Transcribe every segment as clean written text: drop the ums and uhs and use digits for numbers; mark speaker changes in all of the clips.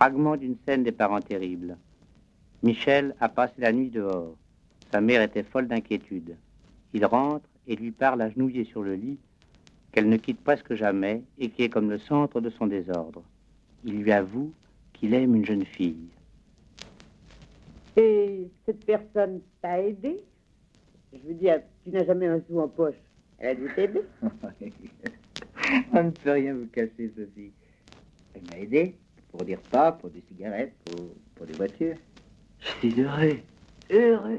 Speaker 1: Fragment d'une scène des parents terribles. Michel a passé la nuit dehors. Sa mère était folle d'inquiétude. Il rentre et lui parle agenouillé sur le lit, qu'elle ne quitte presque jamais et qui est comme le centre de son désordre. Il lui avoue qu'il aime une jeune fille.
Speaker 2: Et cette personne t'a aidé? Je veux dire, tu n'as jamais un sou en poche. Elle a dû t'aider?
Speaker 3: On ne peut rien vous cacher, Sophie. Elle m'a aidé pour des repas, pour des cigarettes, pour des voitures. Je suis heureux. Heureux.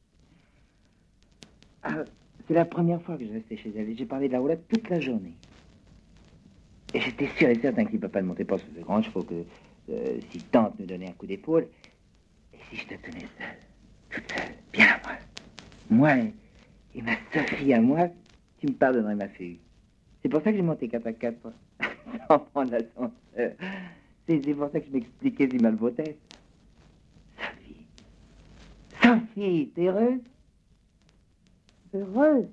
Speaker 3: Ah, c'est la première fois que je restais chez elle et j'ai parlé de la roulette toute la journée. Et j'étais sûr et certain que si papa ne montait pas sur ce grand chevaux, que si tante nous donnait un coup d'épaule, et si je te tenais seule, toute seule, bien à moi, moi et ma Sophie à moi, tu me pardonnerais ma fille. C'est pour ça que j'ai monté 4x4, sans prendre l'ascenseur. C'est pour ça que je m'expliquais si mal vautesse. Sophie. Sophie, t'es heureuse?
Speaker 2: Heureuse?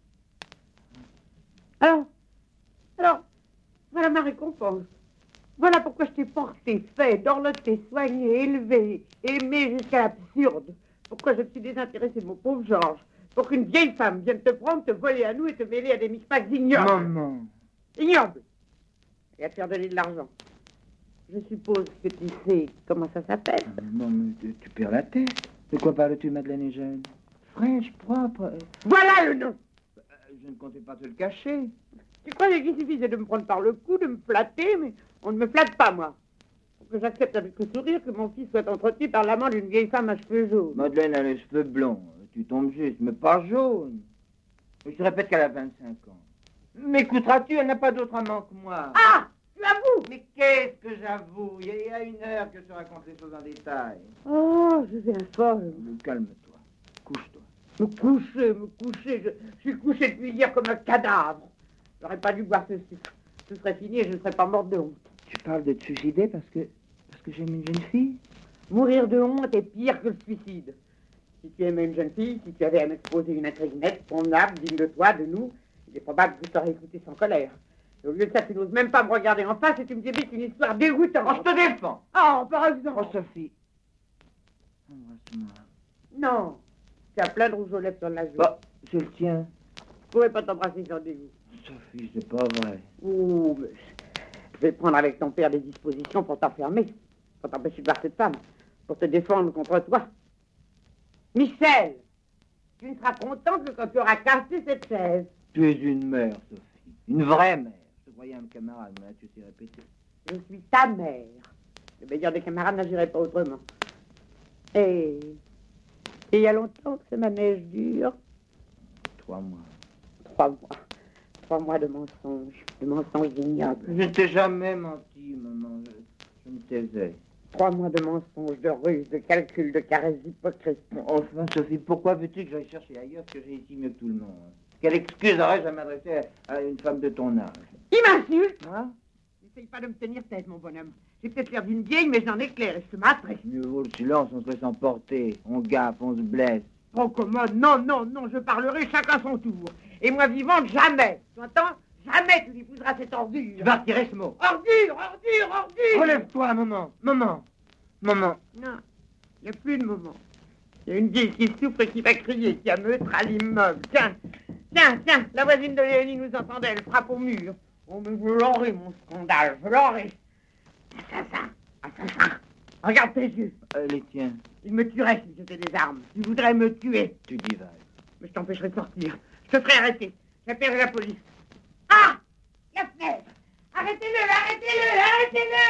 Speaker 2: Alors, voilà ma récompense. Voilà pourquoi je t'ai porté, fait, dorloté, soigné, élevé, aimé jusqu'à l'absurde. Pourquoi je me suis désintéressée de mon pauvre Georges. Pour qu'une vieille femme vienne te prendre, te voler à nous et te mêler à des micmacs ignobles.
Speaker 3: Maman.
Speaker 2: Ignobles. Et à te faire donner de l'argent. Je suppose que tu sais comment ça s'appelle.
Speaker 3: Non, mais tu perds la tête. De quoi parles-tu, Madeleine est jeune? Fraîche, propre.
Speaker 2: Voilà le nom.
Speaker 3: Je ne comptais pas te le cacher.
Speaker 2: Tu croyais qu'il suffisait de me prendre par le cou, de me flatter, mais on ne me flatte pas, moi. Pour que j'accepte avec le sourire que mon fils soit entretenu par l'amant d'une vieille femme à cheveux jaunes.
Speaker 3: Madeleine a les cheveux blonds. Tu tombes juste, mais pas jaune. Je te répète qu'elle a 25 ans. M'écouteras-tu? Elle n'a pas d'autre amant que moi.
Speaker 2: Ah! Tu avoues?
Speaker 3: Mais qu'est-ce que j'avoue? Il y a 1 heure que je te raconte les choses en détail.
Speaker 2: Oh, je viens folle.
Speaker 3: Calme-toi. Couche-toi.
Speaker 2: Me coucher. Je suis couché depuis hier comme un cadavre. J'aurais pas dû boire ce sucre. Ce serait fini et je ne serais pas morte de honte.
Speaker 3: Tu parles de te suicider parce que j'aime une jeune fille?
Speaker 2: Mourir de honte est pire que le suicide. Si tu aimais une jeune fille, si tu avais à m'exposer une intrigue nette, convenable, digne de toi, de nous, il est probable que je t'aurais écouté sans colère. Et au lieu de ça, tu n'oses même pas me regarder en face et tu me débites une histoire dégoûtante.
Speaker 3: Oh, je te défends.
Speaker 2: Oh, par exemple.
Speaker 3: Oh, Sophie. Embrasse-moi.
Speaker 2: Non. Tu as plein de rouge aux lèvres sur la joue.
Speaker 3: Bah, je le tiens.
Speaker 2: Je pourrais pas t'embrasser sans dégoût.
Speaker 3: Sophie, c'est pas vrai.
Speaker 2: Oh, mais je vais prendre avec ton père des dispositions pour t'enfermer, pour t'empêcher de voir cette femme, pour te défendre contre toi. Michel, tu ne seras content que quand tu auras cassé cette chaise.
Speaker 3: Tu es une mère, Sophie. Une vraie mère. Je te croyais un camarade, mais là, tu t'es répété.
Speaker 2: Je suis ta mère. Le meilleur des camarades n'agirait pas autrement. Et il y a longtemps que ce manège dure.
Speaker 3: 3 mois.
Speaker 2: 3 mois. 3 mois de mensonges ignobles.
Speaker 3: Je ne t'ai jamais menti, maman. Je me taisais.
Speaker 2: 3 mois de mensonges, de ruses, de calculs, de caresses hypocrites.
Speaker 3: Enfin, Sophie, pourquoi veux-tu que j'aille chercher ailleurs que j'ai ici mieux que tout le monde? Quelle excuse aurais-je à m'adresser à une femme de ton âge?
Speaker 2: Il m'insulte.
Speaker 3: Hein?
Speaker 2: N'essaye pas de me tenir tête, mon bonhomme. J'ai peut-être l'air d'une vieille, mais j'en éclaire et je te m'attrape.
Speaker 3: Mieux vaut le silence, on se laisse emporter. On gaffe, on se blesse.
Speaker 2: Oh, commode, non, je parlerai chacun son tour. Et moi vivante, jamais. Tu entends? Jamais tu épouseras cette ordure.
Speaker 3: Tu vas retirer ce mot.
Speaker 2: Ordure.
Speaker 3: Relève-toi, maman. Maman.
Speaker 2: Non, il n'y a plus de moment. Il y a une vieille qui souffre et qui va crier, qui ameutera l'immeuble. Tiens, la voisine de Léonie nous entendait, elle frappe au mur. Oh, mais je l'aurai, mon scandale, je l'aurai. Assassin, regarde tes yeux.
Speaker 3: Les tiens.
Speaker 2: Il me tuerait si j'étais des armes. Tu voudrais me tuer.
Speaker 3: Tu divagues.
Speaker 2: Mais je t'empêcherai de sortir. Je te ferai arrêter. J'appellerai la police. Ah! La fenêtre! Arrêtez-le!